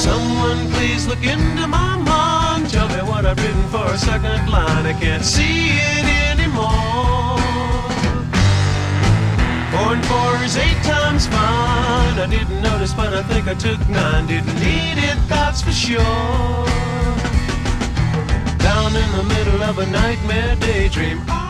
Someone please look into my mind. Tell me what I've written for a second line. I can't see it anymore. 4 and 4 is 8 times fine. I didn't notice, but I think I took 9. Didn't need it, that's for sure. Down in the middle of a nightmare daydream.